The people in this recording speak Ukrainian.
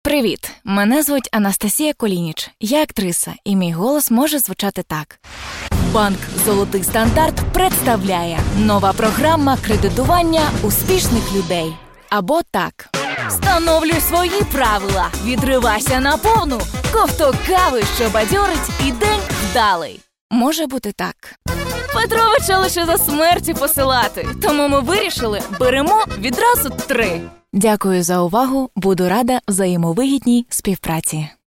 Привіт! Мене звуть Анастасія Колініч. Я актриса, і мій голос може звучати так. Банк «Золотий стандарт» представляє нова програма кредитування успішних людей. Або так. Встановлюй свої правила, відривайся на повну, ковток кави, що бадьорить, і день вдалий. Може бути так. Петровича лише за смерті посилати, тому ми вирішили, беремо відразу 3. Дякую за увагу, буду рада взаємовигідній співпраці.